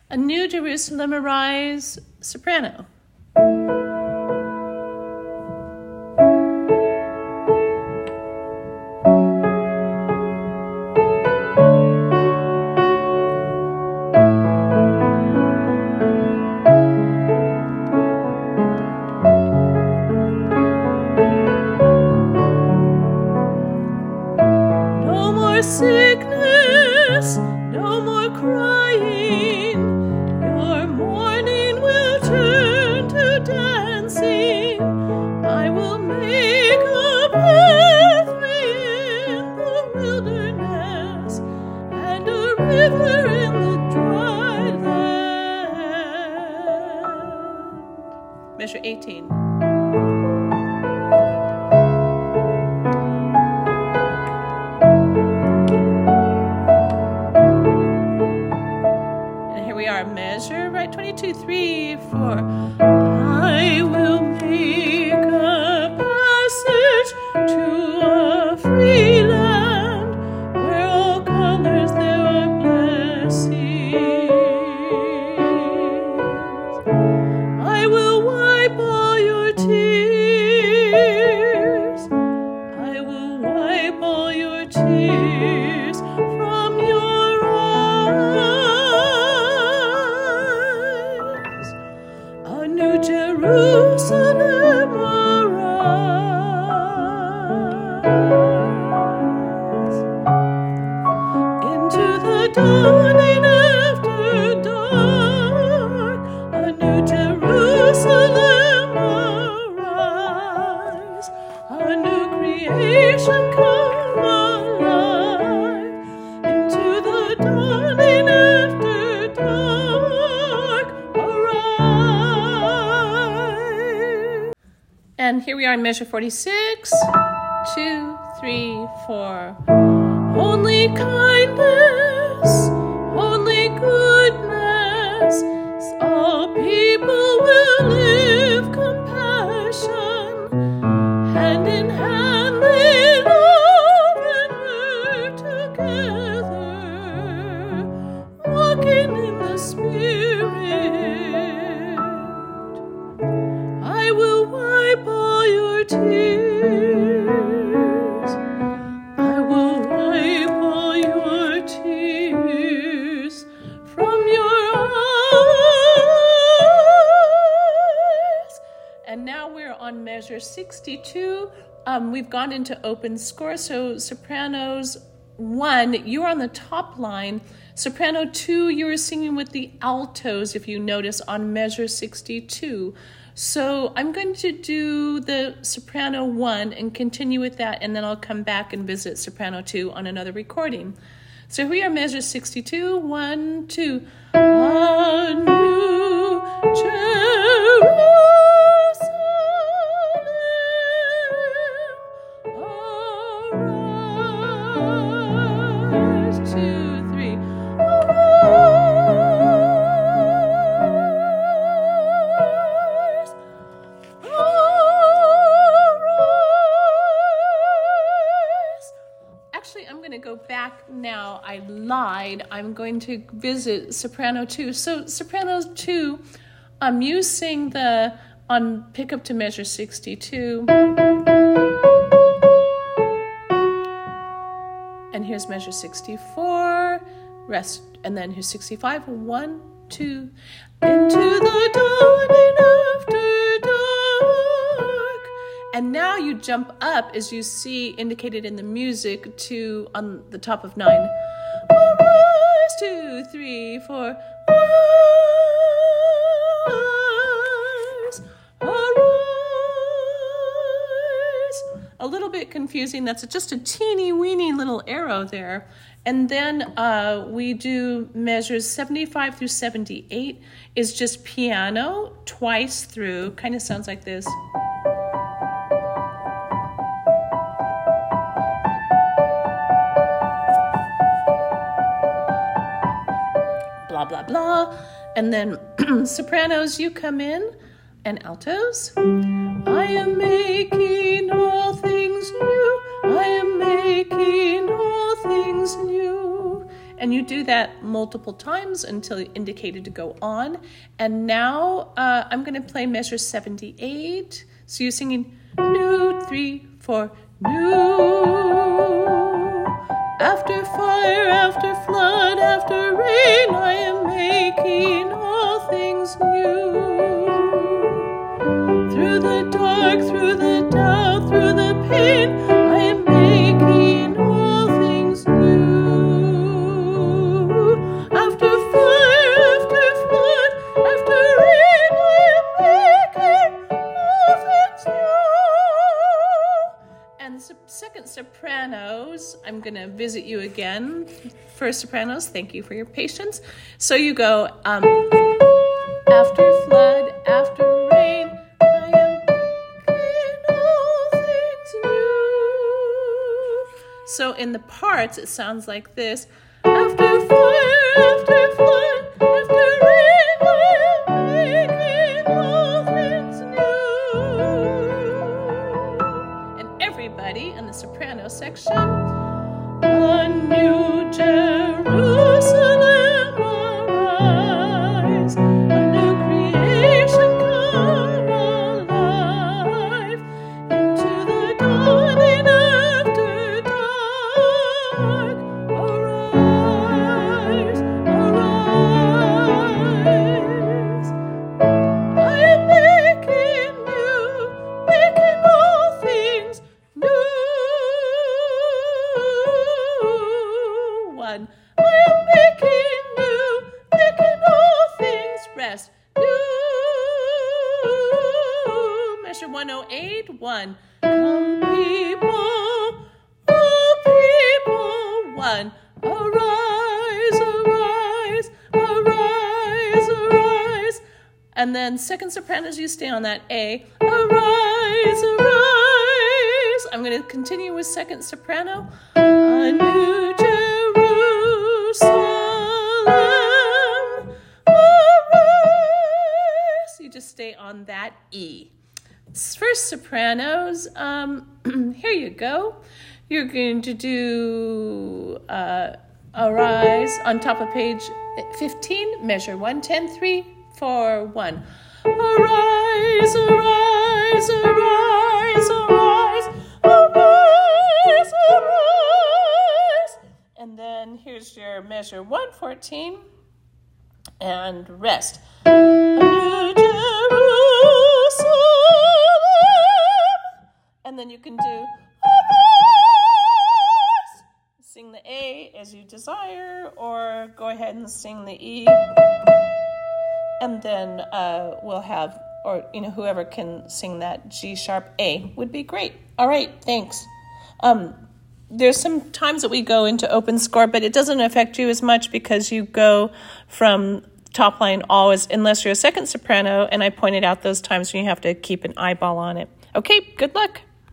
A New Jerusalem Arise, soprano. No more sickness, no more crying. Your mourning will turn to dancing. I will make a pathway in the wilderness and a river in the dry land. Measure 18. Measure, right? 22, 3, 4. I will make a passage to a free land where all colors there are blessings. I will wipe all your tears. I will wipe all your tears from your eyes. A new Jerusalem arise. Into the dawning after dark, a new Jerusalem arise. A new creation come alive. Into the dawning after dark, arise. And here we are in measure 46. 2, 3, 4. Only kindness, only goodness, all people will live compassion. Hand in hand they love and work together, walking in the Spirit. I will wipe all your tears. I will wipe all your tears from your eyes. And now we're on measure 62. We've gone into open score. So sopranos 1, you're on the top line. Soprano 2, you were singing with the altos, if you notice, on measure 62. So I'm going to do the soprano 1 and continue with that, and then I'll come back and visit soprano 2 on another recording. So here we are, measure 62. 1, 2. A new Jerusalem arise. 2, 3. Arise. Arise. Actually, I'm going to go back now. I lied. I'm going to visit soprano 2. So soprano 2, you sing on pick up to measure 62. And here's measure 64. Rest. And then here's 65. 1, 2. Into the dawning after dark. And now you jump up, as you see indicated in the music, to on the top of 9. Arise. 2, 3, 4. Arise. Arise. A little bit confusing. That's just a teeny weeny little arrow there. And then we do measures 75 through 78 is just piano twice through. Kind of sounds like this. Blah, blah, blah. And then sopranos, you come in, and altos. I am making all things new. I am making all things new. And you do that multiple times until indicated to go on. And now I'm going to play measure 78. So you're singing new, 3, 4, new. After fire, after flood, after rain, I am making all things new. Through the dark, through the doubt, through the pain, I am making all things new. After fire, after flood, after rain, I am making all things new. And second sopranos, I'm going to visit you again. First sopranos, thank you for your patience. So you go, after flood, after rain, I am making all things new. So in the parts, it sounds like this. After fire, after flood, after rain, I am making all things new. And everybody in the soprano section, a new Jerusalem arise, a new creation come alive, into the dawning after dark, arise, arise. I am making new, making all things new. One, I am making new, making all things rest new. Measure 108, 1. Come people, oh people, 1. Arise, arise, arise, arise. And then second sopranos, you stay on that A. Arise, arise. I'm going to continue with second soprano. A new Jerusalem arise. You just stay on that E. First sopranos, here you go. You're going to do arise on top of page 15, measure 1, 10, 3, 4, 1. Arise, arise, arise, arise, arise, arise. And then here's your measure 114 and rest. A new Jerusalem. And then you can do arise. Sing the A as you desire, or go ahead and sing the E. And then we'll have, or whoever can sing that G sharp A would be great. All right, thanks. There's some times that we go into open score, but it doesn't affect you as much because you go from top line always, unless you're a second soprano, and I pointed out those times when you have to keep an eyeball on it. Okay, good luck.